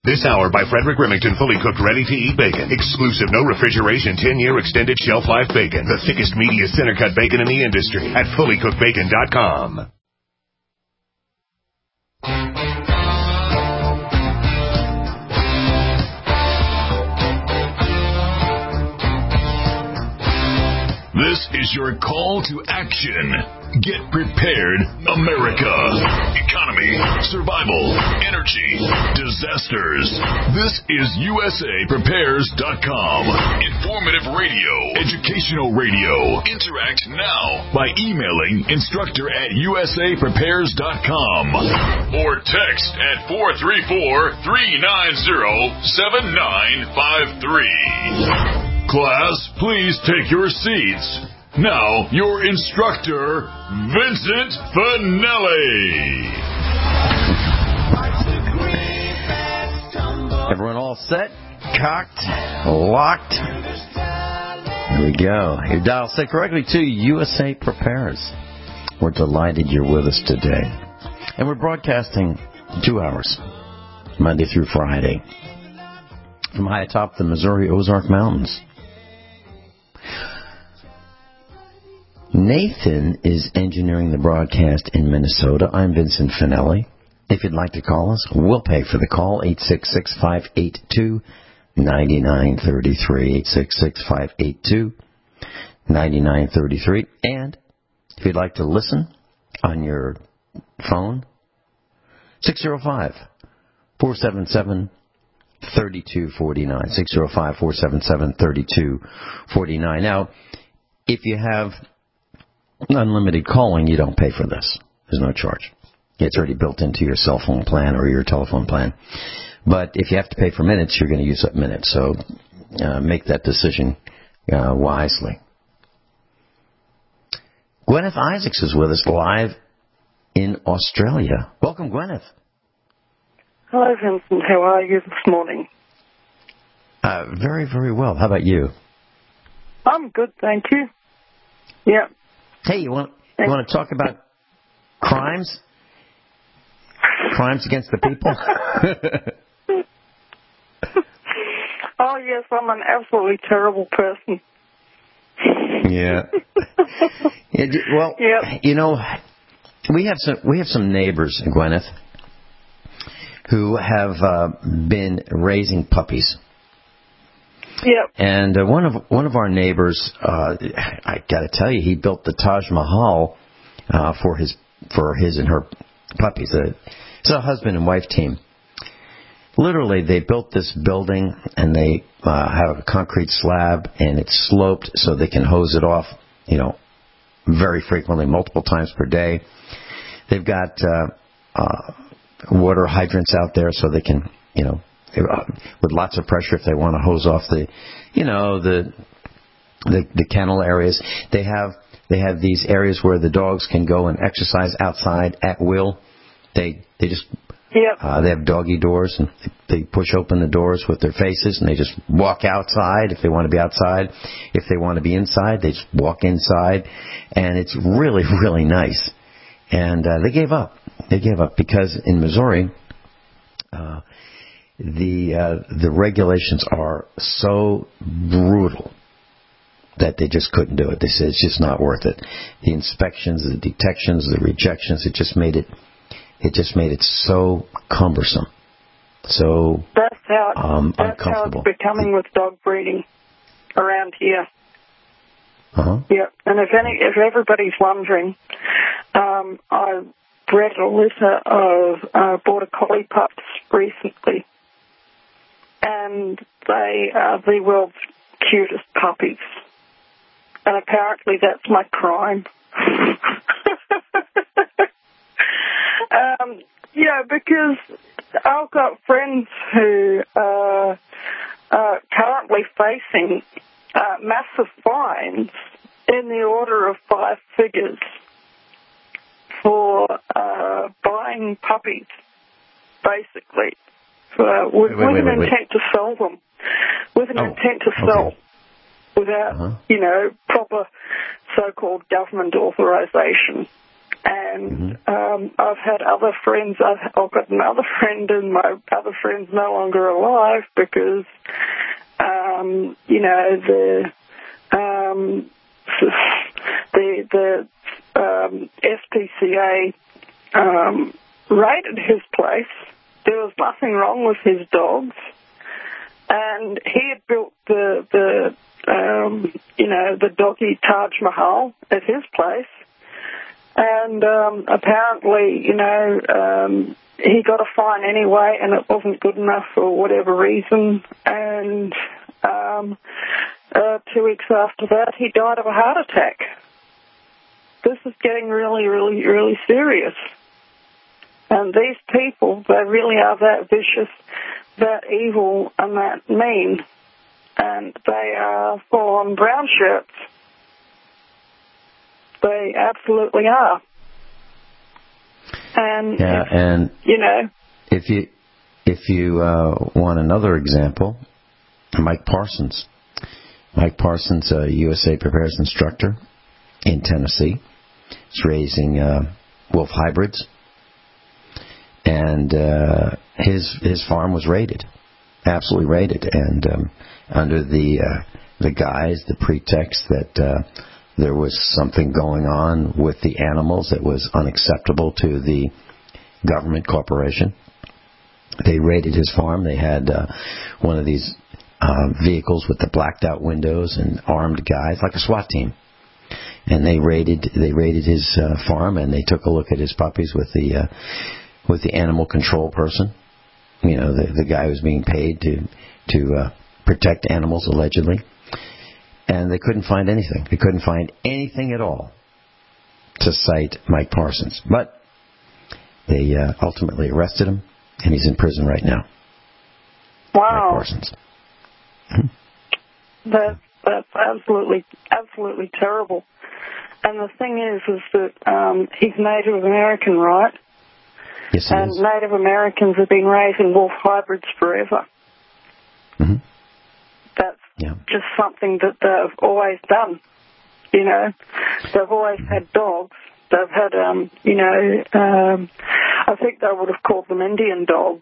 This hour by Frederick Remington, fully cooked, ready-to-eat bacon. Exclusive, no refrigeration, 10-year extended shelf life bacon. The thickest, meatiest, center-cut bacon in the industry at fullycookedbacon.com. This is your call to action. Get prepared, America. Economy, survival, energy, disasters. This is USAPrepares.com. Informative radio, educational radio. Interact now by emailing instructor@USAPrepares.com or text at 434-390-7953. Class, please take your seats. Now, your instructor, Vincent Finelli. Everyone all set? Cocked? Locked? Here we go. Your dial set correctly to USA Prepares. We're delighted you're with us today. And we're broadcasting 2 hours, Monday through Friday, from high atop the Missouri Ozark Mountains. Nathan is engineering the broadcast in Minnesota. I'm Vincent Finelli. If you'd like to call us, we'll pay for the call, 866-582-9933, 866-582-9933. And if you'd like to listen on your phone, 605-477-3249, 605-477-3249. Now, if you have unlimited calling, you don't pay for this. There's no charge. It's already built into your cell phone plan or your telephone plan. But if you have to pay for minutes, you're going to use up minutes. So make that decision wisely. Gwyneth Isaacs is with us live in Australia. Welcome, Gwyneth. Hello, Vincent. How are you this morning? Very, very well. How about you? I'm good, thank you. Yeah. Hey, you want to talk about crimes? Crimes against the people? Oh, yes, I'm an absolutely terrible person. Yeah. Well, yep. You know, we have some neighbors, Gwyneth, who have been raising puppies. Yep. And one of our neighbors, I got to tell you, he built the Taj Mahal for his and her puppies. It's a husband and wife team. Literally, they built this building, and they have a concrete slab, and it's sloped so they can hose it off, very frequently, multiple times per day. They've got water hydrants out there so they can, with lots of pressure if they want to hose off the kennel areas. They have these areas where the dogs can go and exercise outside at will. They just yep. They have doggy doors, and they push open the doors with their faces, and they just walk outside if they want to be outside. If they want to be inside, they just walk inside, and it's really, really nice. And they gave up. They gave up because in Missouri, the regulations are so brutal that they just couldn't do it. They said it's just not worth it. The inspections, the detections, the rejections, it just made it so cumbersome. So that's how uncomfortable. It's becoming with dog breeding around here. Uh-huh. Yeah, and if everybody's wondering, I read a litter of border collie pups recently, and they are the world's cutest puppies. And apparently that's my crime. Because I've got friends who are currently facing massive fines in the order of 5 figures for buying puppies, basically, with an intent to sell them, with an intent to sell, without, proper so-called government authorization. And I've had other friends. I've got another friend, and my other friend's no longer alive because, the SPCA raided his place. There was nothing wrong with his dogs, and he had built the doggy Taj Mahal at his place. And apparently, he got a fine anyway, and it wasn't good enough for whatever reason. And 2 weeks after that, he died of a heart attack. This is getting really, really, really serious. And these people, they really are that vicious, that evil, and that mean. And they are full-on brown shirts. They absolutely are. And yeah, and if you want another example, Mike Parsons. Mike Parsons, a USA Prepares instructor in Tennessee, is raising wolf hybrids, and his farm was raided, absolutely raided, and under the guise, the pretext that there was something going on with the animals that was unacceptable to the government corporation. They raided his farm. They had one of these vehicles with the blacked out windows and armed guys, like a SWAT team. And they raided his farm, and they took a look at his puppies with the animal control person. The guy who was being paid to protect animals, allegedly. And they couldn't find anything. They couldn't find anything at all to cite Mike Parsons. But they ultimately arrested him, and he's in prison right now. Wow. Mike Parsons. That's absolutely terrible. And the thing is that he's Native American, right? Yes, he and is. Native Americans have been raising wolf hybrids forever. Mm-hmm. That's just something that they've always done. They've always had dogs. They've had, I think they would have called them Indian dogs,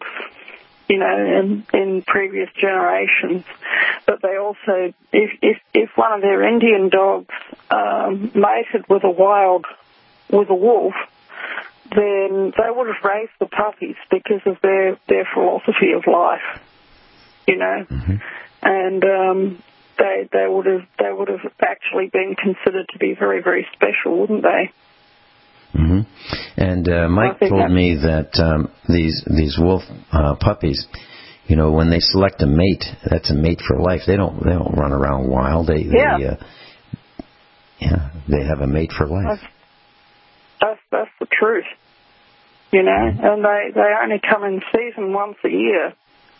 in previous generations. But they also, if one of their Indian dogs mated with a wolf, then they would have raised the puppies because of their philosophy of life, Mm-hmm. And they would have actually been considered to be very, very special, wouldn't they? Mm-hmm. And Mike told me that these wolf puppies, when they select a mate, that's a mate for life. They don't run around wild. They have a mate for life. That's the truth, and they only come in season once a year,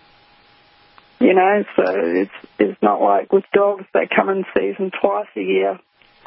so it's not like with dogs, they come in season twice a year.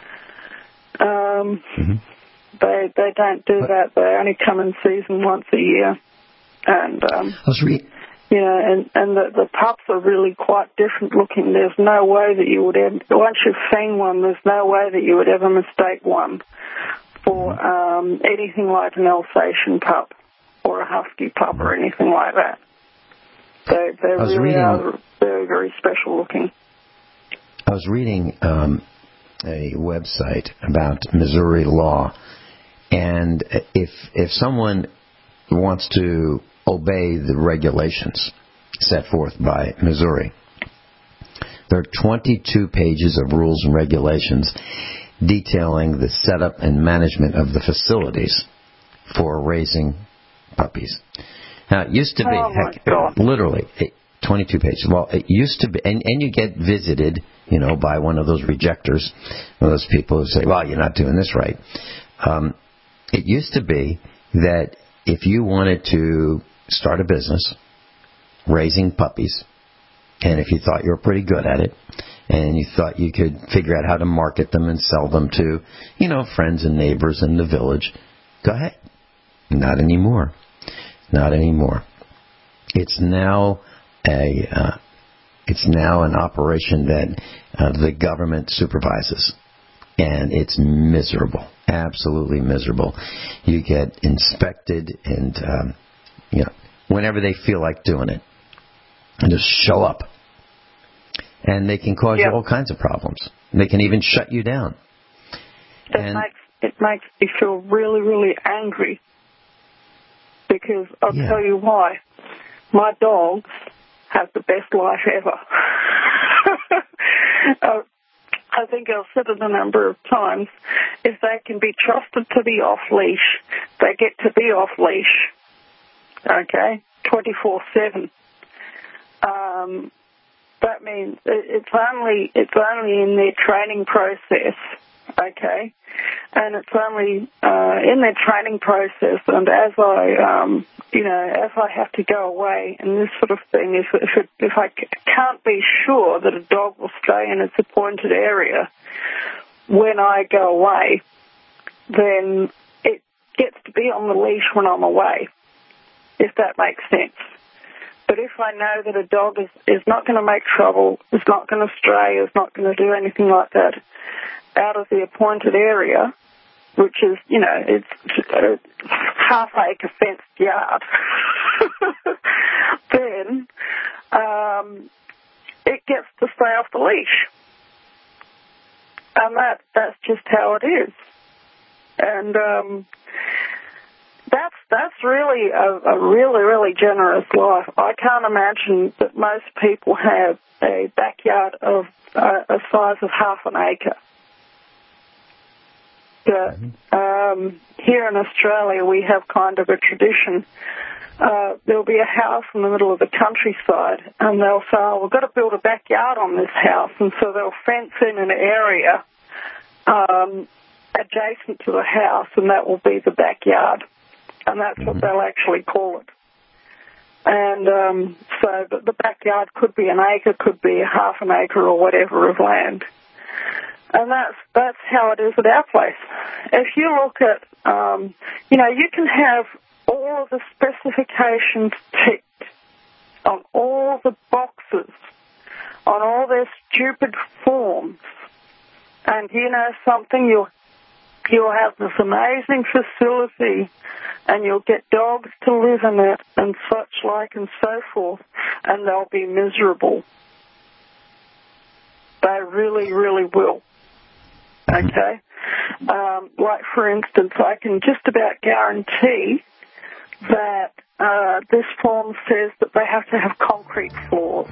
Mm-hmm. They don't do that. They only come in season once a year, and I was reading. And the pups are really quite different looking. There's no way that you would ever, once you've seen one, there's no way that you would ever mistake one for anything like an Alsatian pup or a Husky pup or anything like that. They really are very, very special looking. I was reading a website about Missouri law, and if someone wants to obey the regulations set forth by Missouri, there are 22 pages of rules and regulations detailing the setup and management of the facilities for raising puppies. Now, it used to be, literally, 22 pages. Well, it used to be, and you get visited, by one of those rejectors, one of those people who say, well, you're not doing this right. It used to be that if you wanted to start a business raising puppies, and if you thought you were pretty good at it, and you thought you could figure out how to market them and sell them to, friends and neighbors in the village, go ahead. Not anymore. Not anymore. It's now an operation that the government supervises, and it's miserable. Absolutely miserable. You get inspected and, whenever they feel like doing it. And just show up. And they can cause you all kinds of problems. They can even shut you down. It makes me feel really, really angry. Because I'll tell you why. My dogs have the best life ever. I think I've said it a number of times. If they can be trusted to be off-leash, they get to be off-leash. Okay? 24/7. That means it's only in their training process, okay? And it's only in their training process, and as I have to go away and this sort of thing, if I can't be sure that a dog will stay in its appointed area when I go away, then it gets to be on the leash when I'm away, if that makes sense. But if I know that a dog is not going to make trouble, is not going to stray, is not going to do anything like that out of the appointed area, which is, it's a half-acre fenced yard, then it gets to stay off the leash. And that's just how it is. And that's really a really, really generous life. I can't imagine that most people have a backyard of a size of half an acre. But here in Australia, we have kind of a tradition. There'll be a house in the middle of the countryside, and they'll say, we've got to build a backyard on this house, and so they'll fence in an area adjacent to the house, and that will be the backyard. And that's what they'll actually call it. And so the backyard could be an acre, could be half an acre or whatever of land. And that's how it is at our place. If you look at, you can have all of the specifications ticked on all the boxes, on all their stupid forms. And something, you'll have this amazing facility, and you'll get dogs to live in it and such like and so forth, and they'll be miserable. They really, really will. Okay? Like, for instance, I can just about guarantee that this form says that they have to have concrete floors.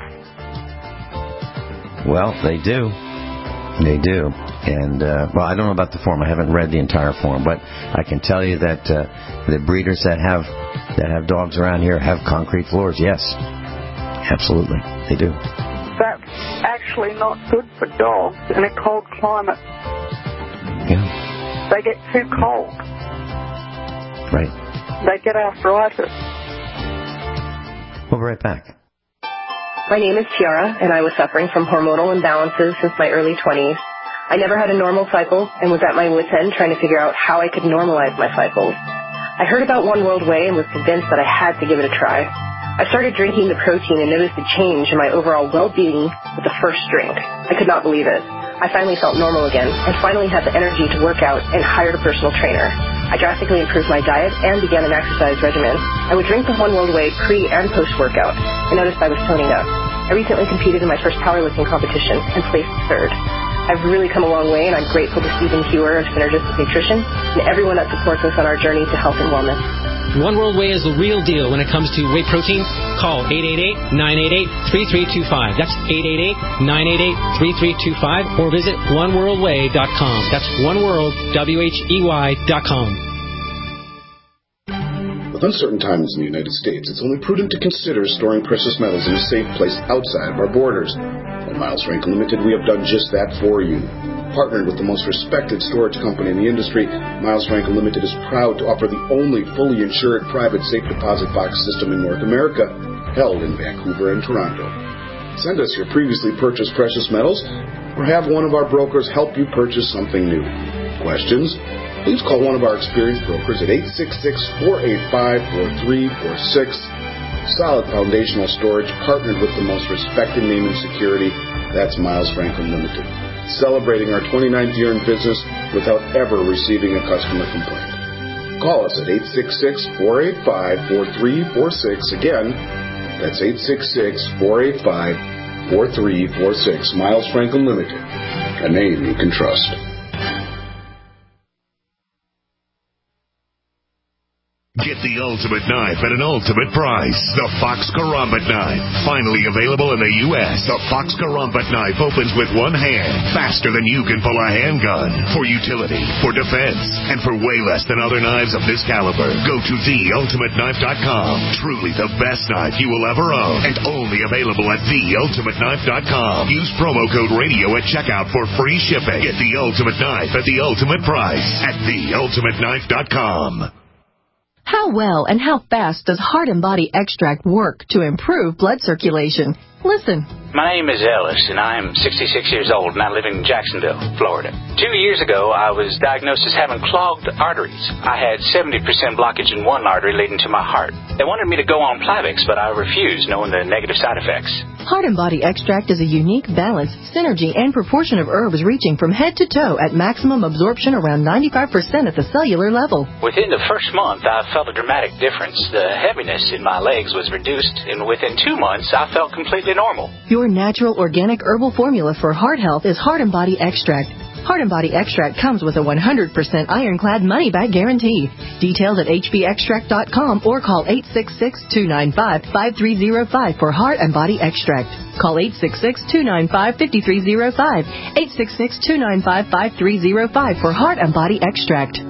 Well, they do. They do. And, I don't know about the form. I haven't read the entire form, but I can tell you that the breeders that have dogs around here have concrete floors. Yes. Absolutely. They do. That's actually not good for dogs in a cold climate. Yeah. They get too cold. Right. They get arthritis. We'll be right back. My name is Tiara, and I was suffering from hormonal imbalances since my early 20s. I never had a normal cycle and was at my wit's end trying to figure out how I could normalize my cycles. I heard about One World Whey and was convinced that I had to give it a try. I started drinking the protein and noticed a change in my overall well-being with the first drink. I could not believe it. I finally felt normal again and finally had the energy to work out and hired a personal trainer. I drastically improved my diet and began an exercise regimen. I would drink the One World Whey pre- and post-workout. I noticed I was toning up. I recently competed in my first powerlifting competition and placed third. I've really come a long way, and I'm grateful to Stephen Hewer of Synergistic Nutrition and everyone that supports us on our journey to health and wellness. One World Whey is the real deal when it comes to whey protein. Call 888-988-3325. That's 888-988-3325. Or visit oneworldwhey.com. That's oneworldwhey.com. With uncertain times in the United States, it's only prudent to consider storing precious metals in a safe place outside of our borders. At Miles Frank Limited, we have done just that for you. Partnered with the most respected storage company in the industry, Miles Frank Limited is proud to offer the only fully insured private safe deposit box system in North America, held in Vancouver and Toronto. Send us your previously purchased precious metals, or have one of our brokers help you purchase something new. Questions? Please call one of our experienced brokers at 866-485-4346. Solid foundational storage partnered with the most respected name in security. That's Miles Franklin Limited. celebrating our 29th year in business without ever receiving a customer complaint. Call us at 866-485-4346. Again, that's 866-485-4346. Miles Franklin Limited, a name you can trust. Get the ultimate knife at an ultimate price. The Fox Karambit knife. Finally available in the U.S. The Fox Karambit knife opens with one hand, faster than you can pull a handgun. For utility, for defense, and for way less than other knives of this caliber. Go to theultimateknife.com. Truly the best knife you will ever own. And only available at theultimateknife.com. Use promo code radio at checkout for free shipping. Get the ultimate knife at the ultimate price at theultimateknife.com. How well and how fast does Heart and Body Extract work to improve blood circulation? Listen. My name is Ellis, and I'm 66 years old, and I live in Jacksonville, Florida. 2 years ago, I was diagnosed as having clogged arteries. I had 70% blockage in one artery leading to my heart. They wanted me to go on Plavix, but I refused, knowing the negative side effects. Heart and Body Extract is a unique balance, synergy, and proportion of herbs reaching from head to toe at maximum absorption around 95% at the cellular level. Within the first month, I felt a dramatic difference. The heaviness in my legs was reduced, and within 2 months, I felt completely normal. Your natural organic herbal formula for heart health is Heart and Body Extract. Heart and Body Extract comes with a 100% ironclad money-back guarantee. Details at hbextract.com or call 866-295-5305 for Heart and Body Extract. Call 866-295-5305, 866-295-5305 for Heart and Body Extract.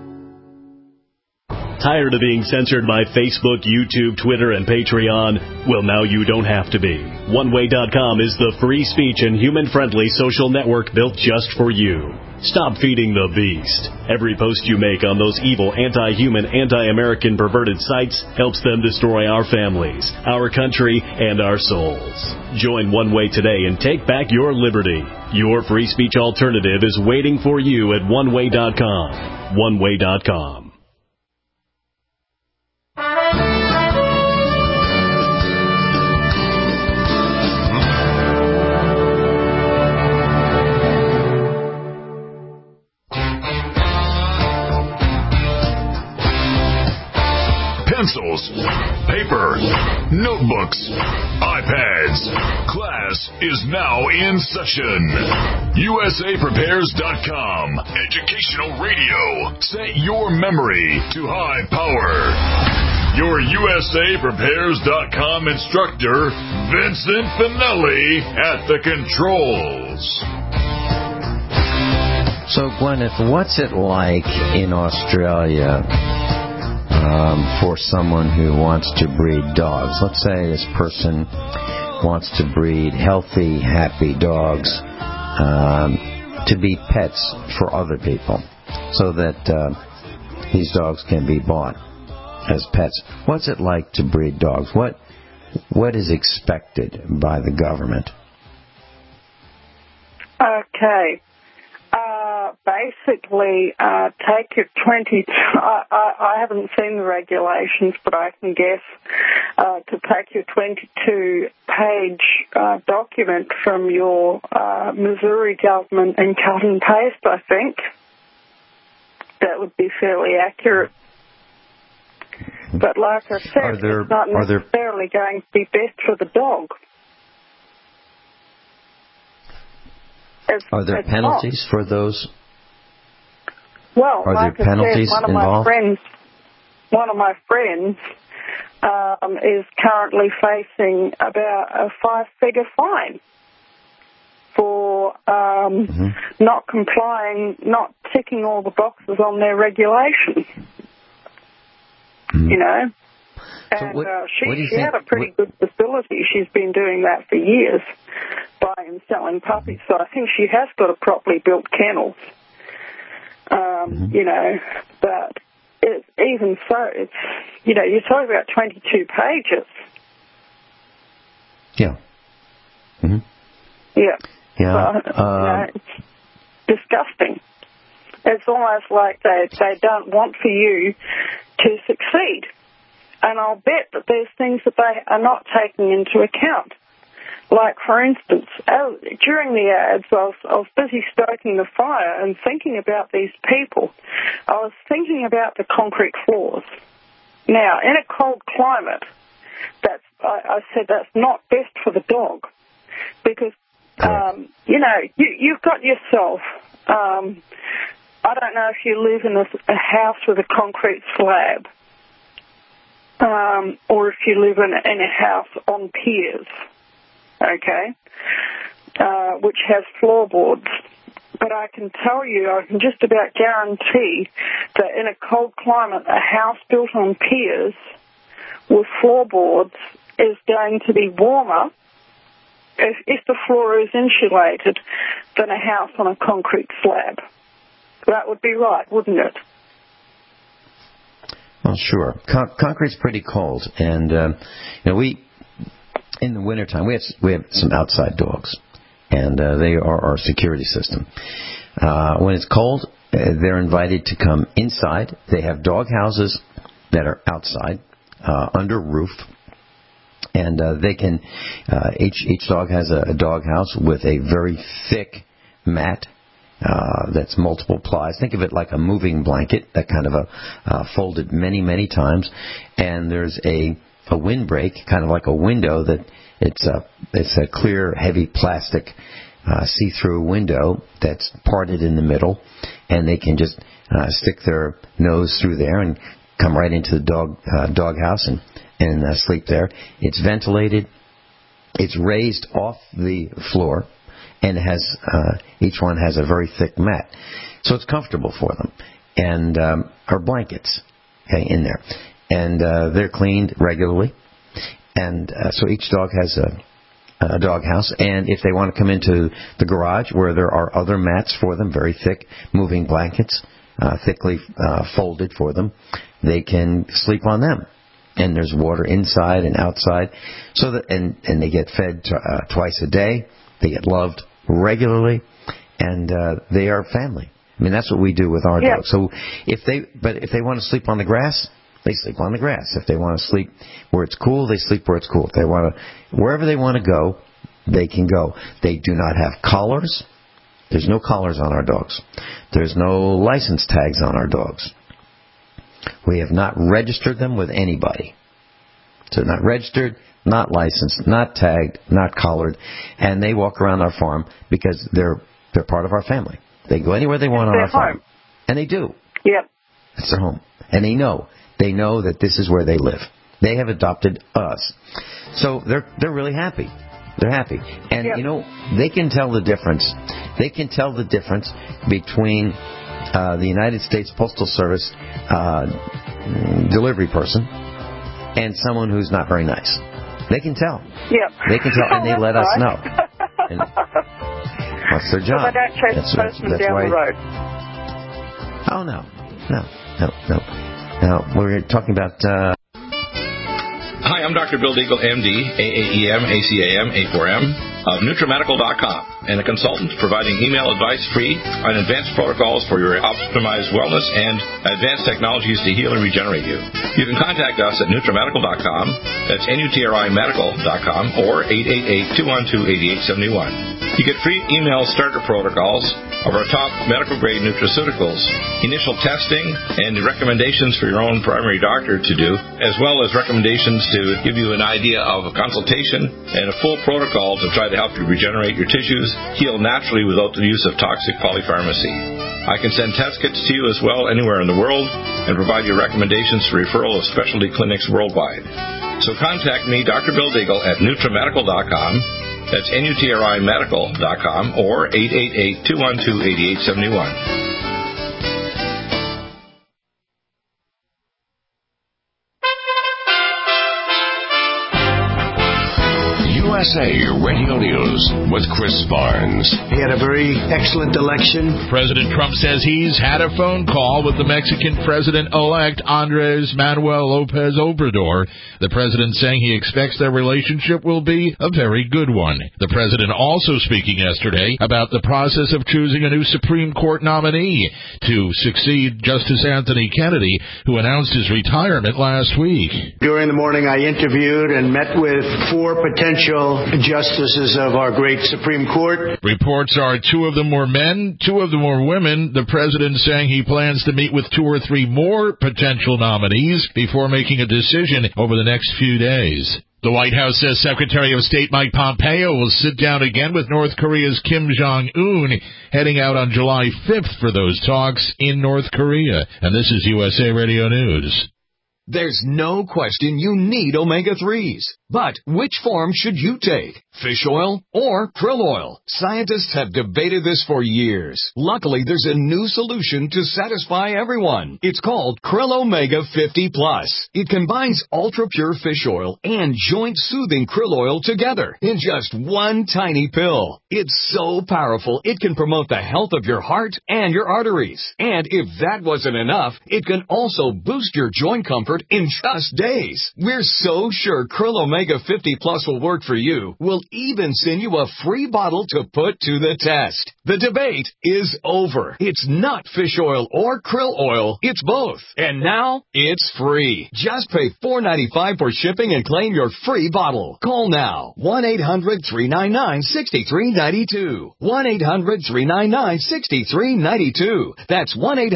Tired of being censored by Facebook, YouTube, Twitter, and Patreon? Well, now you don't have to be. OneWay.com is the free speech and human-friendly social network built just for you. Stop feeding the beast. Every post you make on those evil, anti-human, anti-American perverted sites helps them destroy our families, our country, and our souls. Join One Way today and take back your liberty. Your free speech alternative is waiting for you at OneWay.com. OneWay.com. Pencils, paper, notebooks, iPads. Class is now in session. USAPrepares.com. Educational radio. Set your memory to high power. Your USAPrepares.com instructor, Vincent Finelli, at the controls. So, Gwyneth, what's it like in Australia for someone who wants to breed dogs? Let's say this person wants to breed healthy, happy dogs to be pets for other people so that these dogs can be bought as pets. What's it like to breed dogs? What is expected by the government? Okay. Basically, take your 20... I haven't seen the regulations, but I can guess to take your 22-page document from your Missouri government and cut and paste, I think. That would be fairly accurate. But like I said, it's not necessarily going to be best for the dog. Are there penalties for those? Well, are like there penalties I said, involved? One of my friends is currently facing about a 5-figure fine for not complying, not ticking all the boxes on their regulations. You know? And she had a pretty good facility. She's been doing that for years, buying and selling puppies. So I think she has got a properly built kennel. You know, but even so, it's, you know, you're talking about 22 pages. Yeah. Mm-hmm. Yeah. Yeah. So, you know, it's disgusting. It's almost like they don't want for you to succeed. And I'll bet that there's things that they are not taking into account. Like, for instance, during the ads, I was busy stoking the fire and thinking about these people. I was thinking about the concrete floors. Now, in a cold climate, I said that's not best for the dog because, you've got yourself, I don't know if you live in a house with a concrete slab or if you live in a house on piers, okay, which has floorboards. But I can tell you, I can just about guarantee that in a cold climate, a house built on piers with floorboards is going to be warmer if the floor is insulated than a house on a concrete slab. That would be right, wouldn't it? Well, sure. Concrete's pretty cold, and we in the wintertime we have some outside dogs, and they are our security system. When it's cold, they're invited to come inside. They have dog houses that are outside, under roof, and they can. Each dog has a dog house with a very thick mat. That's multiple plies. Think of it like a moving blanket, that kind of folded many, many times. And there's a windbreak, kind of like a window that it's a clear, heavy plastic see-through window that's parted in the middle, and they can just stick their nose through there and come right into the dog house and sleep there. It's ventilated. It's raised off the floor. And each one has a very thick mat, so it's comfortable for them. And our blankets, in there, and they're cleaned regularly. And so each dog has a dog house. And if they want to come into the garage, where there are other mats for them, very thick, moving blankets, thickly folded for them, they can sleep on them. And there's water inside and outside, so that and they get fed twice a day. They get loved regularly, and they are family. I mean, that's what we do with our dogs. So if they want to sleep on the grass, they sleep on the grass. If they want to sleep where it's cool, they sleep where it's cool. If they want to, wherever they want to go, they can go. They do not have collars. There's no collars on our dogs. There's no license tags on our dogs. We have not registered them with anybody. So not registered, not licensed, not tagged, not collared, and they walk around our farm because they're part of our family. They go anywhere they want on our farm, and they do. Yep, it's their home, and they know that this is where they live. They have adopted us, so they're really happy. They're happy, and they can tell the difference. They can tell the difference between the United States Postal Service delivery person and someone who's not very nice. They can tell. Yep. They can tell, and they let us know. And that's their job. So they don't chase the postman down the road. Oh, no. Now, we're talking about... Hi, I'm Dr. Bill Deagle, MD, AAEM, ACAM, A4M, of NutriMedical.com, and a consultant providing email advice free on advanced protocols for your optimized wellness and advanced technologies to heal and regenerate you. You can contact us at NutriMedical.com, that's NutriMedical.com, or 888-212-8871. You get free email starter protocols of our top medical-grade nutraceuticals, initial testing, and recommendations for your own primary doctor to do, as well as recommendations to give you an idea of a consultation and a full protocol to try to help you regenerate your tissues, heal naturally without the use of toxic polypharmacy. I can send test kits to you as well anywhere in the world and provide you recommendations for referral of specialty clinics worldwide. So contact me, Dr. Bill Deagle, at NutriMedical.com. That's NutriMedical.com or 888-212-8871. USA Radio News with Chris Barnes. He had a very excellent election. President Trump says he's had a phone call with the Mexican president-elect Andres Manuel Lopez Obrador. The president saying he expects their relationship will be a very good one. The president also speaking yesterday about the process of choosing a new Supreme Court nominee to succeed Justice Anthony Kennedy, who announced his retirement last week. During the morning, I interviewed and met with 4 potential fellow justices of our great Supreme Court. Reports are 2 of them were men, 2 of them were women. The president saying he plans to meet with 2 or 3 more potential nominees before making a decision over the next few days. The White House says Secretary of State Mike Pompeo will sit down again with North Korea's Kim Jong-un, heading out on July 5th for those talks in North Korea. And this is USA Radio News. There's no question you need omega-3s. But which form should you take? Fish oil or krill oil? Scientists have debated this for years. Luckily, there's a new solution to satisfy everyone. It's called Krill Omega 50 Plus. It combines ultra-pure fish oil and joint-soothing krill oil together in just one tiny pill. It's so powerful, it can promote the health of your heart and your arteries. And if that wasn't enough, it can also boost your joint comfort in just days. We're so sure Krill Omega 50 Plus will work for you. We'll even send you a free bottle to put to the test. The debate is over. It's not fish oil or krill oil. It's both. And now it's free. Just pay $4.95 for shipping and claim your free bottle. Call now. 1-800-399-6392. 1-800-399-6392. That's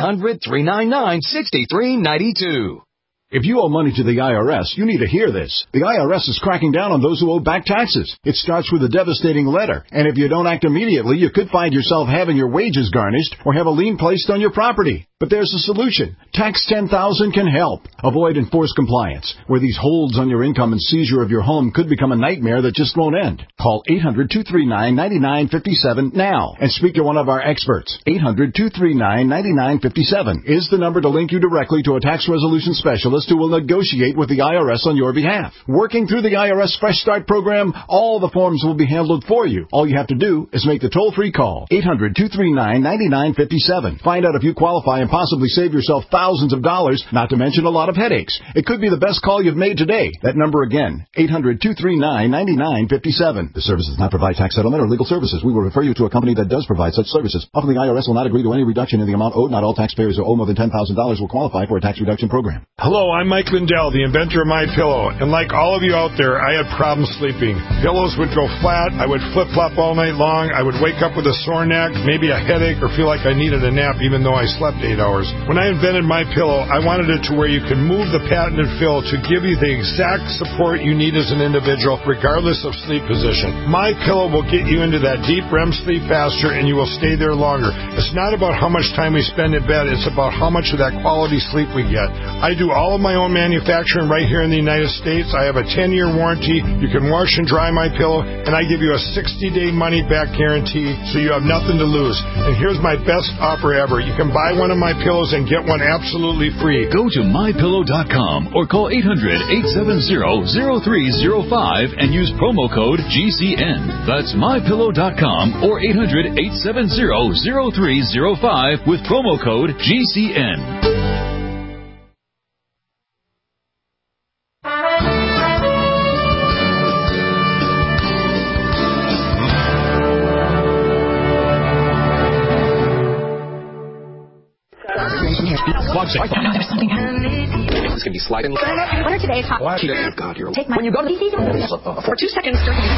1-800-399-6392. If you owe money to the IRS, you need to hear this. The IRS is cracking down on those who owe back taxes. It starts with a devastating letter, and if you don't act immediately, you could find yourself having your wages garnished or have a lien placed on your property. But there's a solution. Tax 10,000 can help. Avoid enforced compliance, where these holds on your income and seizure of your home could become a nightmare that just won't end. Call 800-239-9957 now and speak to one of our experts. 800-239-9957 is the number to link you directly to a tax resolution specialist who will negotiate with the IRS on your behalf. Working through the IRS Fresh Start program, all the forms will be handled for you. All you have to do is make the toll-free call. 800-239-9957. Find out if you qualify and possibly save yourself thousands of dollars, not to mention a lot of headaches. It could be the best call you've made today. That number again, 800-239-9957. The service does not provide tax settlement or legal services. We will refer you to a company that does provide such services. Often the IRS will not agree to any reduction in the amount owed. Not all taxpayers who owe more than $10,000 will qualify for a tax reduction program. Hello, I'm Mike Lindell, the inventor of MyPillow. And like all of you out there, I had problems sleeping. Pillows would go flat. I would flip-flop all night long. I would wake up with a sore neck, maybe a headache, or feel like I needed a nap even though I slept 8 hours. When I invented MyPillow, I wanted it to where you can move the patented fill to give you the exact support you need as an individual, regardless of sleep position. MyPillow will get you into that deep REM sleep faster, and you will stay there longer. It's not about how much time we spend in bed. It's about how much of that quality sleep we get. I do all of my own manufacturing right here in the United States. I have a 10-year warranty. You can wash and dry MyPillow, and I give you a 60-day money-back guarantee, so you have nothing to lose. And here's my best offer ever. You can buy one of my pillows and get one absolutely free. Go to MyPillow.com or call 800-870-0305 and use promo code GCN. That's MyPillow.com or 800-870-0305 with promo code GCN. There's something happening. It's going to be sliding. What are today's hot? God, you're... Take my... When you go to the for 2 seconds.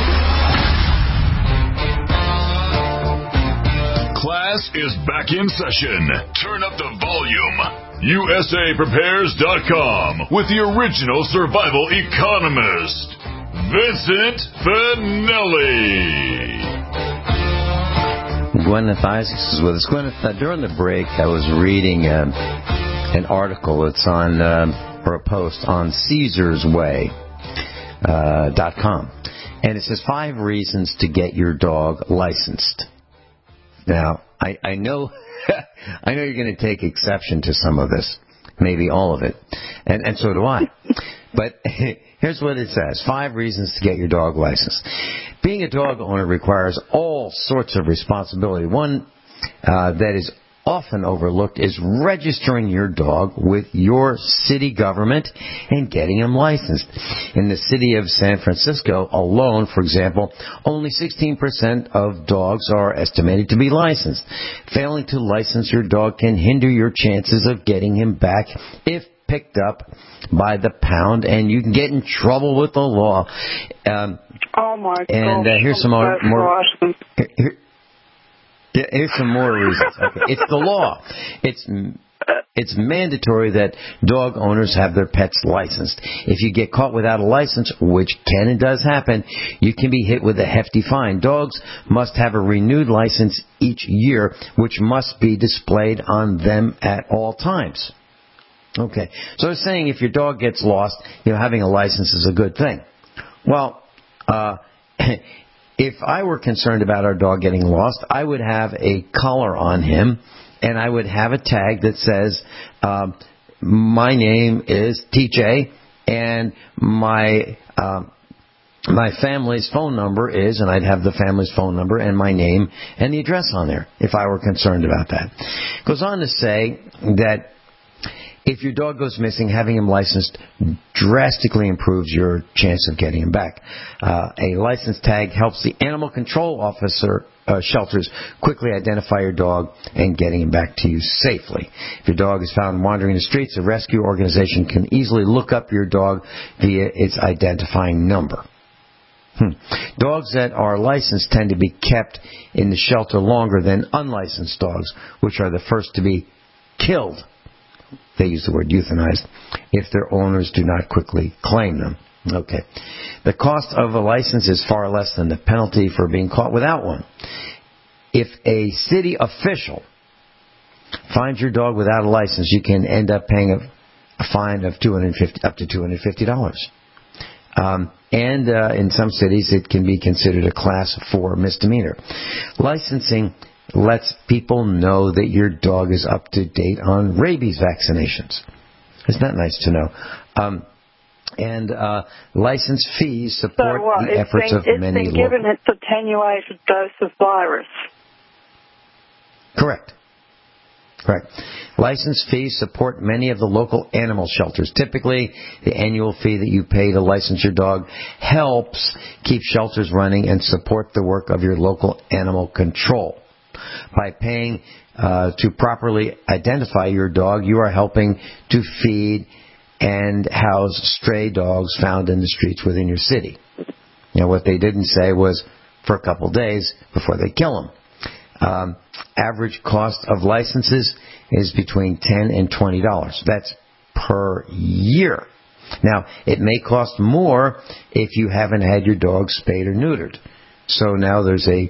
Class is back in session. Turn up the volume. USAPrepares.com with the original survival economist, Vincent Finelli. Gwyneth Isaacs is with us. Gwyneth, during the break, I was reading an article. It's on, or a post on CaesarsWay.com. And it says 5 reasons to get your dog licensed. Now, I know I know you're going to take exception to some of this, maybe all of it, and so do I. But here's what it says. 5 reasons to get your dog licensed. Being a dog owner requires all sorts of responsibility. One that is often overlooked is registering your dog with your city government and getting him licensed. In the city of San Francisco alone, for example, only 16% of dogs are estimated to be licensed. Failing to license your dog can hinder your chances of getting him back if picked up by the pound, and you can get in trouble with the law. Oh my God! And here's some more. Here's some more reasons. Okay. It's the law. It's mandatory that dog owners have their pets licensed. If you get caught without a license, which can and does happen, you can be hit with a hefty fine. Dogs must have a renewed license each year, which must be displayed on them at all times. Okay. So I was saying if your dog gets lost, having a license is a good thing. Well, if I were concerned about our dog getting lost, I would have a collar on him, and I would have a tag that says, my name is TJ, and my family's phone number is, and I'd have the family's phone number and my name and the address on there if I were concerned about that. It goes on to say that if your dog goes missing, having him licensed drastically improves your chance of getting him back. A license tag helps the animal control officer shelters quickly identify your dog and getting him back to you safely. If your dog is found wandering the streets, a rescue organization can easily look up your dog via its identifying number. Dogs that are licensed tend to be kept in the shelter longer than unlicensed dogs, which are the first to be killed. They use the word euthanized, if their owners do not quickly claim them. Okay. The cost of a license is far less than the penalty for being caught without one. If a city official finds your dog without a license, you can end up paying a fine of up to $250. And in some cities, it can be considered a Class 4 misdemeanor. Licensing lets people know that your dog is up to date on rabies vaccinations. Isn't that nice to know? And license fees support the efforts of many local... It's been given its attenuated dose of virus. Correct. License fees support many of the local animal shelters. Typically, the annual fee that you pay to license your dog helps keep shelters running and support the work of your local animal control. By paying to properly identify your dog, you are helping to feed and house stray dogs found in the streets within your city. Now, what they didn't say was for a couple of days before they kill them. Average cost of licenses is between $10 and $20. That's per year. Now, it may cost more if you haven't had your dog spayed or neutered. So now there's a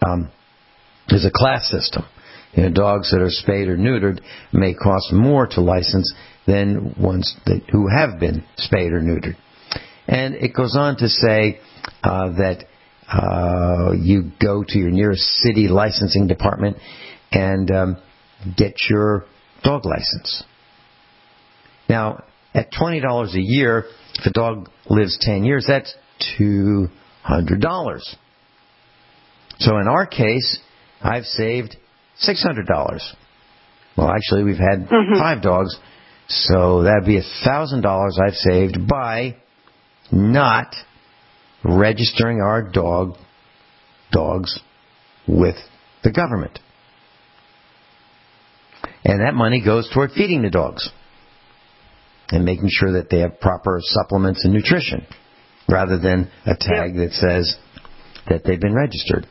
class system. Dogs that are spayed or neutered may cost more to license than ones who have been spayed or neutered. And it goes on to say that you go to your nearest city licensing department and get your dog license. Now, at $20 a year, if a dog lives 10 years, that's $200. So in our case, I've saved $600. Well, actually, we've had 5 dogs, so that'd be $1,000 I've saved by not registering our dogs with the government. And that money goes toward feeding the dogs and making sure that they have proper supplements and nutrition, rather than a tag that says that they've been registered.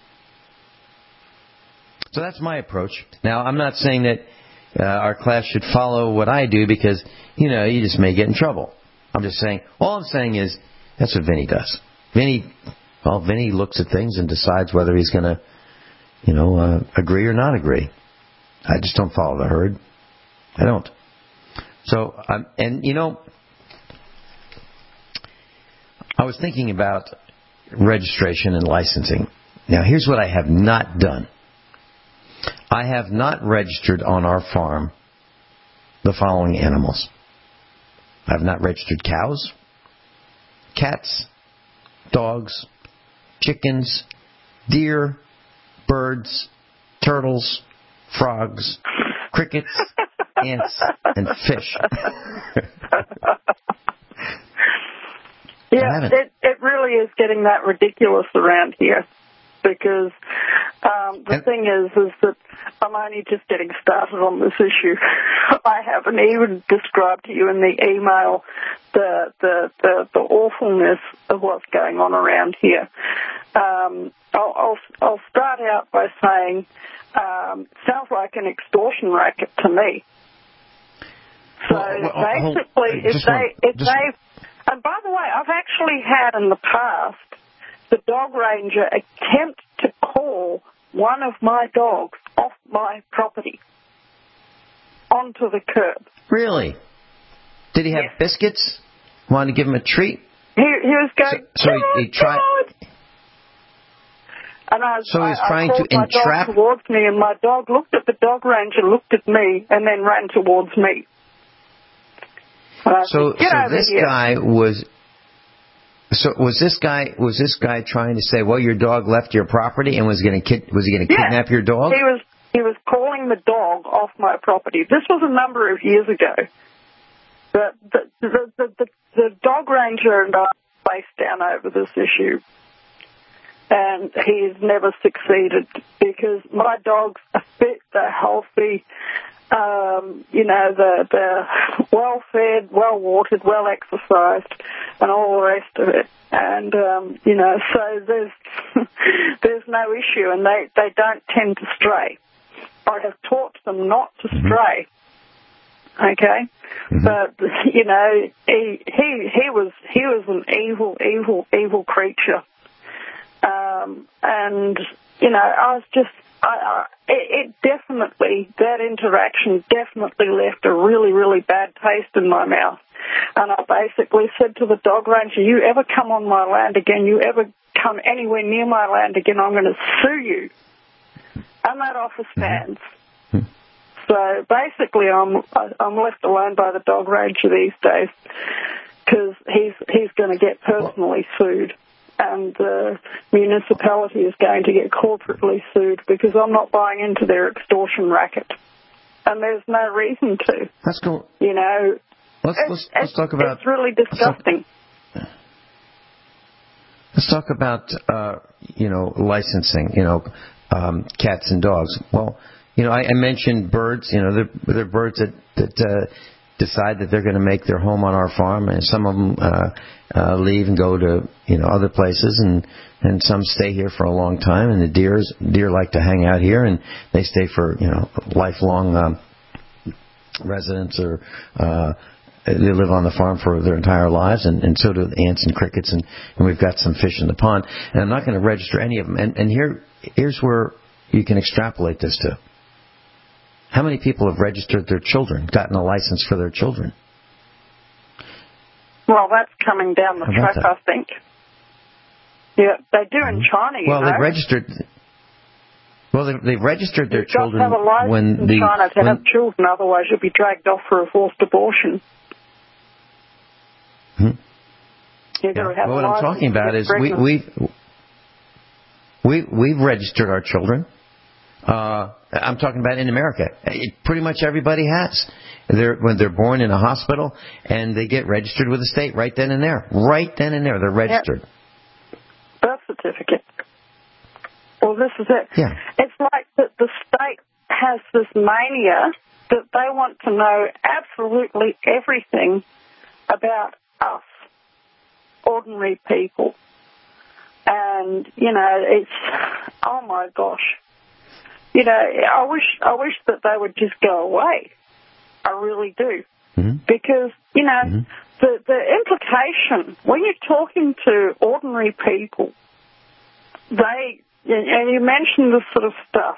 So that's my approach. Now, I'm not saying that our class should follow what I do because, you just may get in trouble. I'm just saying, all I'm saying is that's what Vinny does. Vinny looks at things and decides whether he's going to, agree or not agree. I just don't follow the herd. I don't. So, I was thinking about registration and licensing. Now, here's what I have not done. I have not registered on our farm the following animals. I have not registered cows, cats, dogs, chickens, deer, birds, turtles, frogs, crickets, ants, and fish. Yeah, it really is getting that ridiculous around here. because the thing is that I'm only just getting started on this issue. I haven't even described to you in the email the awfulness of what's going on around here. I'll start out by saying, sounds like an extortion racket to me. So basically, if they, and by the way, I've actually had in the past the dog ranger attempt to call one of my dogs off my property onto the curb. Really? Did he have biscuits? Wanted to give him a treat? He was going. So he tried. And I trying called to entrap my dog towards me, and my dog looked at the dog ranger, looked at me, and then ran towards me. So this guy was. So was this guy trying to say, well, your dog left your property and was he going to kidnap your dog? He was calling the dog off my property. This was a number of years ago. But the dog ranger and I faced down over this issue, and he's never succeeded because my dogs are fit, they're healthy. They're well-fed, well-watered, well-exercised, and all the rest of it. And, so there's no issue, and they don't tend to stray. I have taught them not to stray. Okay? Mm-hmm. But, he was an evil creature. I was just... that interaction definitely left a really, really bad taste in my mouth. And I basically said to the dog ranger, you ever come on my land again, you ever come anywhere near my land again, I'm going to sue you. And that offer stands. Mm-hmm. So basically I'm left alone by the dog ranger these days because he's going to get personally sued. And the municipality is going to get corporately sued because I'm not buying into their extortion racket. And there's no reason to. Let's go. Let's talk about... It's really disgusting. Let's talk about, licensing, cats and dogs. Well, I mentioned birds. They're birds that decide that they're going to make their home on our farm, and some of them leave and go to other places, and some stay here for a long time. And the deer like to hang out here, and they stay for lifelong residents, or they live on the farm for their entire lives, and so do the ants and crickets, and we've got some fish in the pond. And I'm not going to register any of them. And here's where you can extrapolate this to. How many people have registered their children, gotten a license for their children? Well, that's coming down the track, I think. Yeah, they do in China, they've registered. Well, they've registered their children have a license when in China to have children, otherwise you'll be dragged off for a forced abortion. What I'm talking about is we've registered our children. I'm talking about in America. Pretty much everybody has. When they're born in a hospital, and they get registered with the state right then and there. Right then and there, they're registered. Yep. Birth certificate. Well, this is it. Yeah. It's like that the state has this mania that they want to know absolutely everything about us, ordinary people. And, it's, oh my gosh. I wish that they would just go away. I really do. Mm-hmm. Because, the implication, when you're talking to ordinary people, and you mentioned this sort of stuff,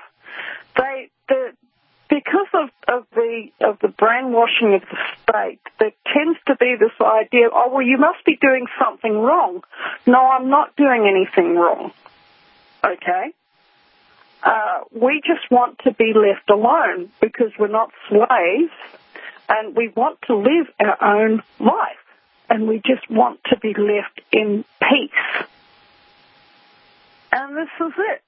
because of the brainwashing of the state, there tends to be this idea, oh, well, you must be doing something wrong. No, I'm not doing anything wrong. Okay? We just want to be left alone because we're not slaves, and we want to live our own life, and we just want to be left in peace. And this is it,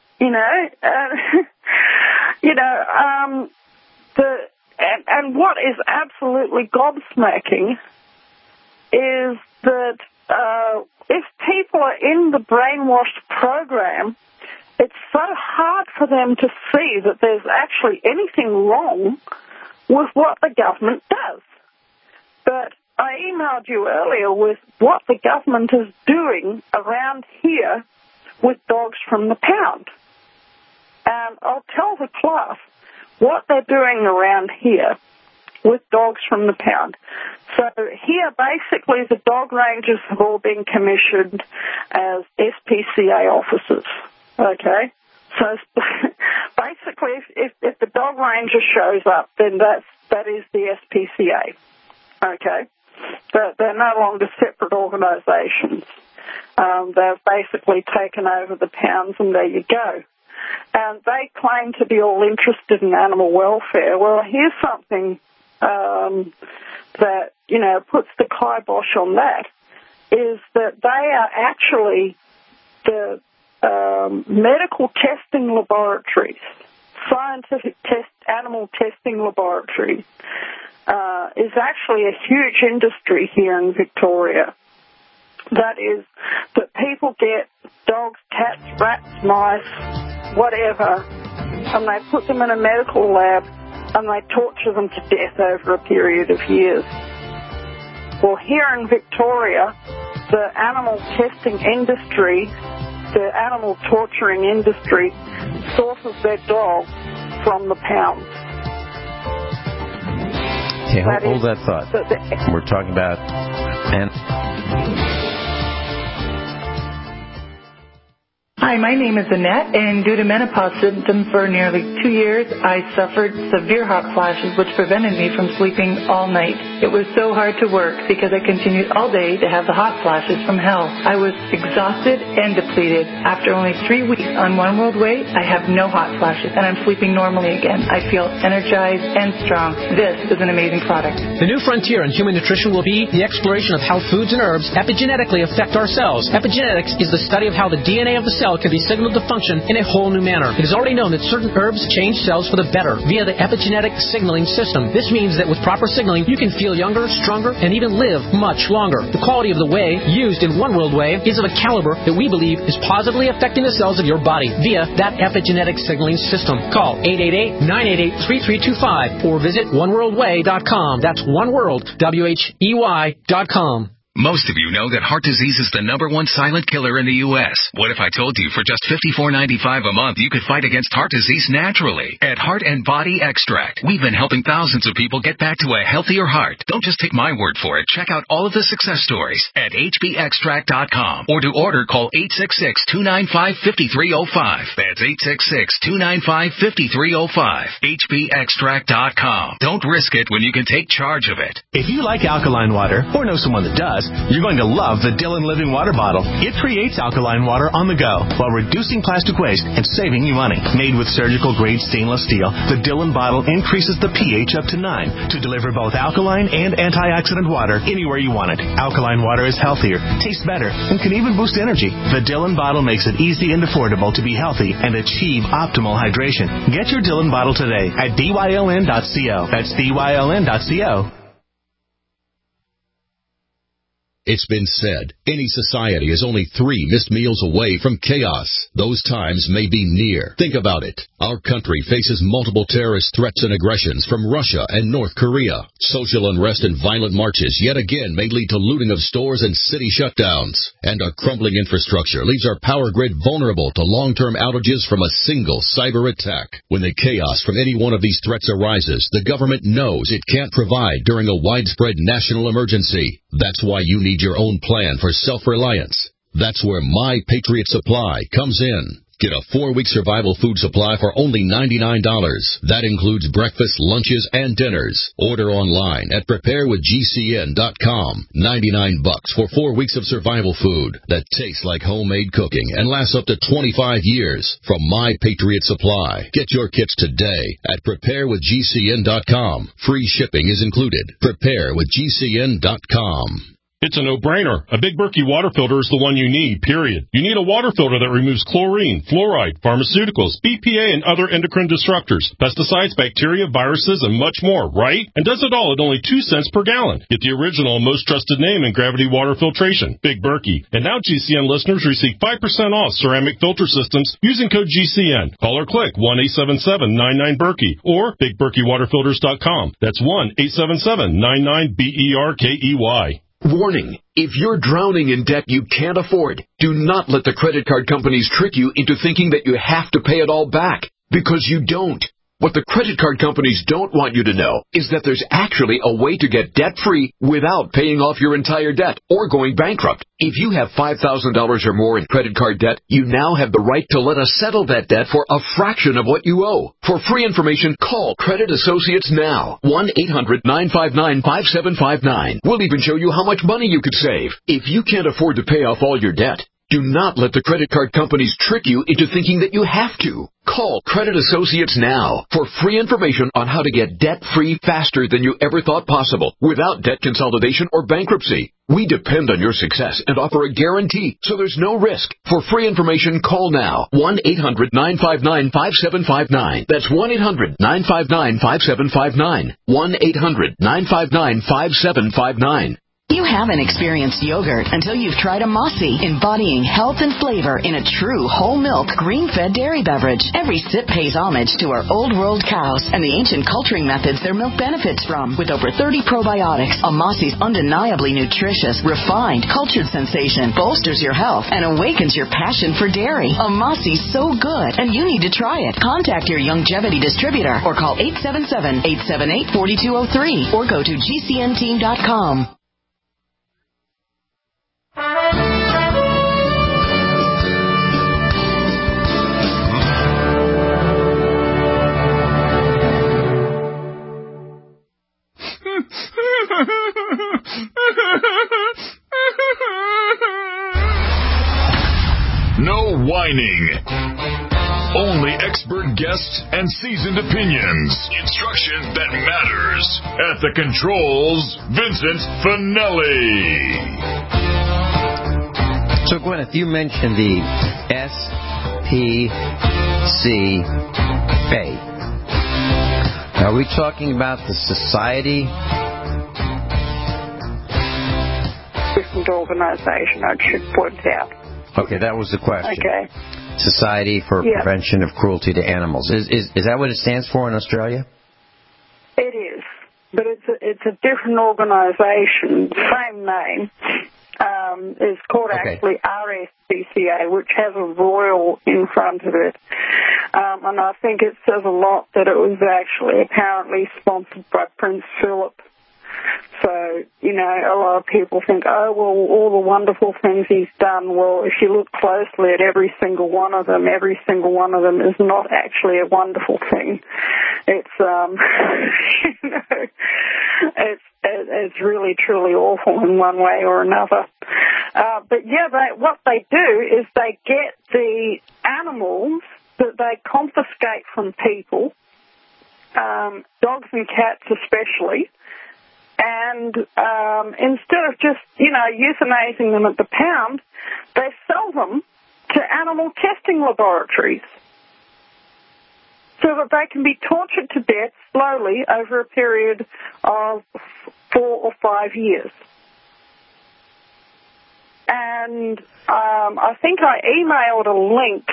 and what is absolutely gobsmacking is that if people are in the brainwashed program, it's so hard for them to see that there's actually anything wrong with what the government does. But I emailed you earlier with what the government is doing around here with dogs from the pound. And I'll tell the class what they're doing around here with dogs from the pound. So here, basically, the dog rangers have all been commissioned as SPCA officers, okay? So basically, if the dog ranger shows up, then that is the SPCA, okay? But they're no longer separate organisations. They've basically taken over the pounds, and there you go. And they claim to be all interested in animal welfare. Well, here's something that, you know, puts the kibosh on that, is that they are actually the medical testing laboratories, scientific animal testing laboratories, is actually a huge industry here in Victoria. That is, that people get dogs, cats, rats, mice, whatever, and they put them in a medical lab and they torture them to death over a period of years. Well, here in Victoria, the animal testing industry, the animal torturing industry, sources their dogs from the pounds. Okay, hold that thought. We're talking about... Hi, my name is Annette, and due to menopause symptoms for nearly 2 years, I suffered severe hot flashes which prevented me from sleeping all night. It was so hard to work because I continued all day to have the hot flashes from hell. I was exhausted and depleted. After only 3 weeks on One World Way, I have no hot flashes, and I'm sleeping normally again. I feel energized and strong. This is an amazing product. The new frontier in human nutrition will be the exploration of how foods and herbs epigenetically affect our cells. Epigenetics is the study of how the DNA of the cell can be signaled to function in a whole new manner. It is already known that certain herbs change cells for the better via the epigenetic signaling system. This means that with proper signaling, you can feel younger, stronger, and even live much longer. The quality of the whey used in One World Whey is of a caliber that we believe is positively affecting the cells of your body via that epigenetic signaling system. Call 888-988-3325 or visit oneworldwhey.com. That's oneworld.com. Most of you know that heart disease is the #1 silent killer in the U.S. What if I told you for just $54.95 a month you could fight against heart disease naturally? At Heart and Body Extract, we've been helping thousands of people get back to a healthier heart. Don't just take my word for it. Check out all of the success stories at hbextract.com, or to order, call 866-295-5305. That's 866-295-5305. hbextract.com. Don't risk it when you can take charge of it. If you like alkaline water, or know someone that does, you're going to love the Dillon Living Water Bottle. It creates alkaline water on the go while reducing plastic waste and saving you money. Made with surgical-grade stainless steel, the Dillon bottle increases the pH up to 9 to deliver both alkaline and antioxidant water anywhere you want it. Alkaline water is healthier, tastes better, and can even boost energy. The Dillon bottle makes it easy and affordable to be healthy and achieve optimal hydration. Get your Dillon bottle today at dyln.co. That's dyln.co. It's been said, any society is only 3 missed meals away from chaos. Those times may be near. Think about it. Our country faces multiple terrorist threats and aggressions from Russia and North Korea. Social unrest and violent marches yet again may lead to looting of stores and city shutdowns. And our crumbling infrastructure leaves our power grid vulnerable to long-term outages from a single cyber attack. When the chaos from any one of these threats arises, the government knows it can't provide during a widespread national emergency. That's why you need your own plan for self-reliance. That's where My Patriot Supply comes in. Get a 4-week survival food supply for only $99. That includes breakfast, lunches, and dinners. Order online at preparewithgcn.com. $99 for 4 weeks of survival food that tastes like homemade cooking and lasts up to 25 years from My Patriot Supply. Get your kits today at preparewithgcn.com. Free shipping is included. Preparewithgcn.com. It's a no-brainer. A Big Berkey water filter is the one you need, period. You need a water filter that removes chlorine, fluoride, pharmaceuticals, BPA, and other endocrine disruptors, pesticides, bacteria, viruses, and much more, right? And does it all at only 2 cents per gallon. Get the original and most trusted name in gravity water filtration, Big Berkey. And now GCN listeners receive 5% off ceramic filter systems using code GCN. Call or click 1-877-99-BERKEY or BigBerkeyWaterFilters.com. That's 1-877-99-BERKEY. Warning, if you're drowning in debt you can't afford, do not let the credit card companies trick you into thinking that you have to pay it all back, because you don't. What the credit card companies don't want you to know is that there's actually a way to get debt-free without paying off your entire debt or going bankrupt. If you have $5,000 or more in credit card debt, you now have the right to let us settle that debt for a fraction of what you owe. For free information, call Credit Associates now. 1-800-959-5759. We'll even show you how much money you could save. If you can't afford to pay off all your debt, do not let the credit card companies trick you into thinking that you have to. Call Credit Associates now for free information on how to get debt-free faster than you ever thought possible without debt consolidation or bankruptcy. We depend on your success and offer a guarantee, so there's no risk. For free information, call now. 1-800-959-5759. That's 1-800-959-5759. 1-800-959-5759. You haven't experienced yogurt until you've tried a Mossy, embodying health and flavor in a true whole milk, green-fed dairy beverage. Every sip pays homage to our old world cows and the ancient culturing methods their milk benefits from. With over 30 probiotics, a Mossy's undeniably nutritious, refined, cultured sensation bolsters your health and awakens your passion for dairy. A Mossy's so good, and you need to try it. Contact your Youngevity distributor or call 877-878-4203 or go to GCNteam.com. No whining. Only expert guests and seasoned opinions. Instruction that matters. At the controls, Vincent Finelli. So, Gwyneth, you mentioned the SPCA. Are we talking about the society? Different organisation, I should point out. Okay, that was the question. Okay. Society for Prevention of Cruelty to Animals. Is that what it stands for in Australia? It is, but it's a different organisation, same name. It's called actually RSPCA, which has a royal in front of it. And I think it says a lot that it was actually apparently sponsored by Prince Philip. So, you know, a lot of people think, oh, well, all the wonderful things he's done. Well, if you look closely at every single one of them is not actually a wonderful thing. It's, you know, it's really, truly awful in one way or another. But, yeah, what they do is they get the animals that they confiscate from people, dogs and cats especially, and instead of just, you know, euthanizing them at the pound, they sell them to animal testing laboratories so that they can be tortured to death slowly over a period of 4 or 5 years. And I think I emailed a link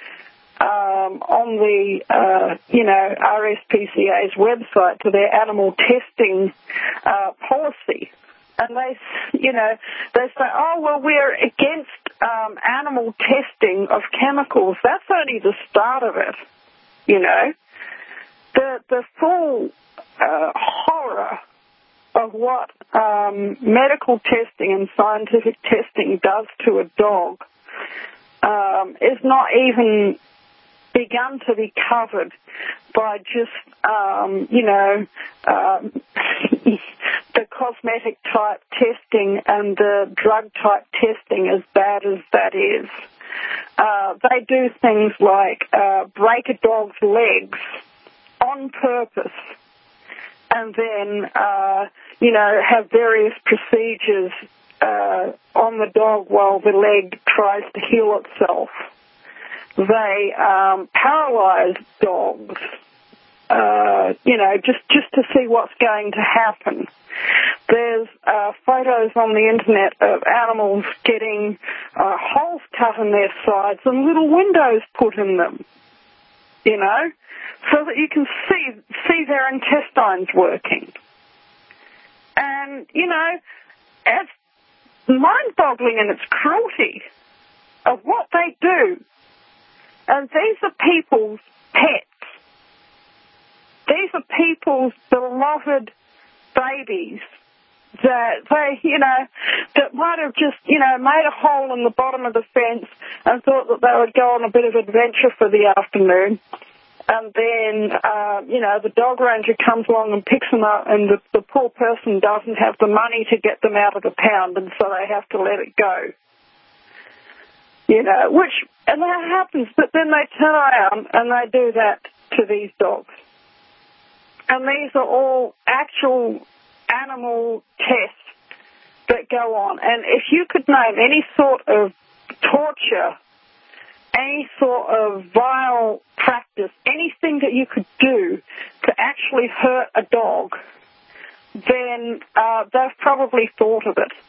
on the, RSPCA's website to their animal testing policy. And they say, oh, well, we're against animal testing of chemicals. That's only the start of it, you know. The full horror of what medical testing and scientific testing does to a dog is not even begun to be covered by just, the cosmetic type testing and the drug type testing, as bad as that is. They do things like break a dog's legs on purpose and then, have various procedures on the dog while the leg tries to heal itself. They paralyze dogs, just to see what's going to happen. There's photos on the internet of animals getting holes cut in their sides and little windows put in them, so that you can see their intestines working. And, it's mind-boggling in its cruelty of what they do. And these are people's pets. These are people's beloved babies that that might have just, made a hole in the bottom of the fence and thought that they would go on a bit of adventure for the afternoon. And then, the dog ranger comes along and picks them up, and the poor person doesn't have the money to get them out of the pound, and so they have to let it go. And that happens, but then they turn around and they do that to these dogs. And these are all actual animal tests that go on. And if you could name any sort of torture, any sort of vile practice, anything that you could do to actually hurt a dog, then they've probably thought of it.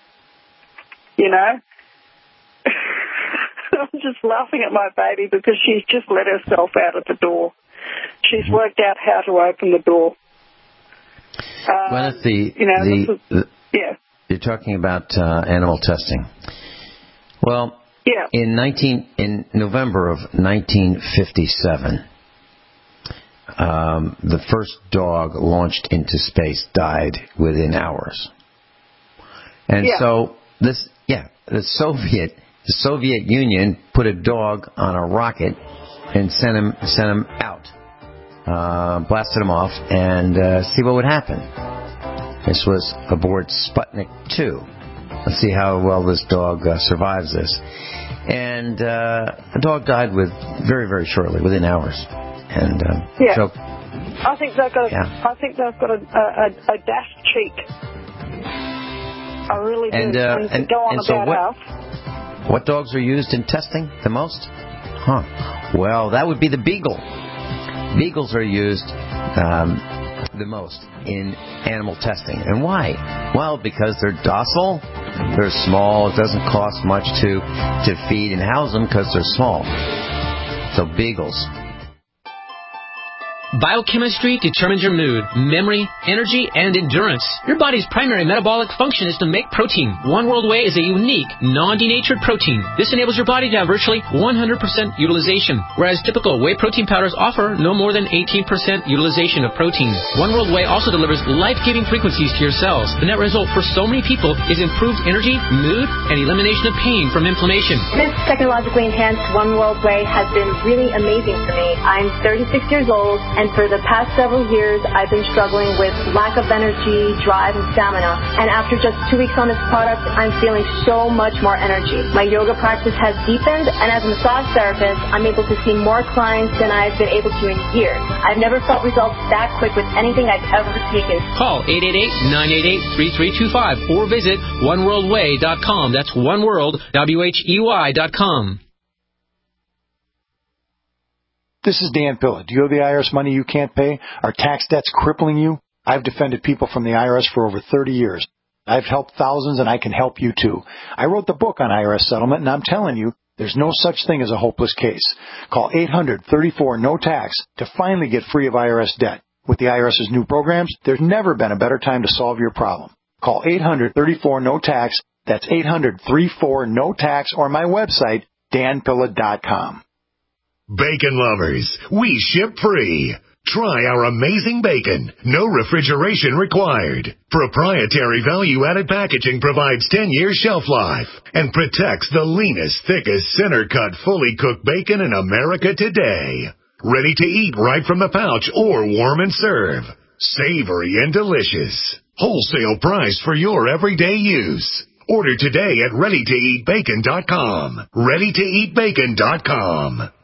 I'm just laughing at my baby because she's just let herself out of the door. She's worked out how to open the door. You're talking about animal testing. Well, in November of 1957, the first dog launched into space died within hours. And so the Soviet Union put a dog on a rocket and sent him out, blasted him off, and see what would happen. This was aboard Sputnik 2. Let's see how well this dog survives this. And the dog died very, very shortly, within hours. And so I think they've got a dashed cheek. I really do. And go on so about what dogs are used in testing the most? Well, that would be the beagle. Beagles are used the most in animal testing. And why? Well, because they're docile, they're small, it doesn't cost much to feed and house them because they're small. So beagles. Biochemistry determines your mood, memory, energy, and endurance. Your body's primary metabolic function is to make protein. One World Whey is a unique, non-denatured protein. This enables your body to have virtually 100% utilization, whereas typical whey protein powders offer no more than 18% utilization of protein. One World Whey also delivers life-giving frequencies to your cells. The net result for so many people is improved energy, mood, and elimination of pain from inflammation. This technologically enhanced One World Whey has been really amazing for me. I'm 36 years old, and for the past several years, I've been struggling with lack of energy, drive, and stamina. And after just 2 weeks on this product, I'm feeling so much more energy. My yoga practice has deepened, and as a massage therapist, I'm able to see more clients than I've been able to in years. I've never felt results that quick with anything I've ever taken. Call 888-988-3325 or visit oneworldwhey.com. That's oneworld.com. This is Dan Pilla. Do you owe the IRS money you can't pay? Are tax debts crippling you? I've defended people from the IRS for over 30 years. I've helped thousands, and I can help you too. I wrote the book on IRS settlement, and I'm telling you, there's no such thing as a hopeless case. Call 800-34-NO-TAX to finally get free of IRS debt. With the IRS's new programs, there's never been a better time to solve your problem. Call 800-34-NO-TAX. That's 800-34-NO-TAX, or my website, danpilla.com. Bacon lovers, we ship free. Try our amazing bacon. No refrigeration required. Proprietary value-added packaging provides 10 years shelf life and protects the leanest, thickest, center-cut, fully cooked bacon in America today. Ready to eat right from the pouch or warm and serve. Savory and delicious. Wholesale price for your everyday use. Order today at ReadyToEatBacon.com. ReadyToEatBacon.com.